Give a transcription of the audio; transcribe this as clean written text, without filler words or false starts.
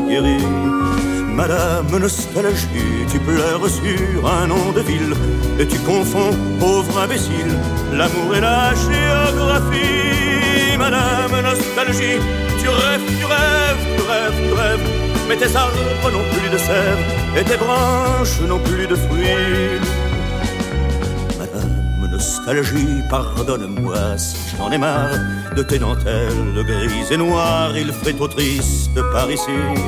guéri. Madame Nostalgie, tu pleures sur un nom de ville et tu confonds, pauvre imbécile, l'amour et la géographie. Madame Nostalgie, tu rêves, tu rêves, tu rêves, tu rêves, mais tes arbres n'ont plus de sève et tes branches n'ont plus de fruits. Madame Nostalgie, pardonne-moi si j'en ai marre de tes dentelles grises et noires, il fait trop triste par ici.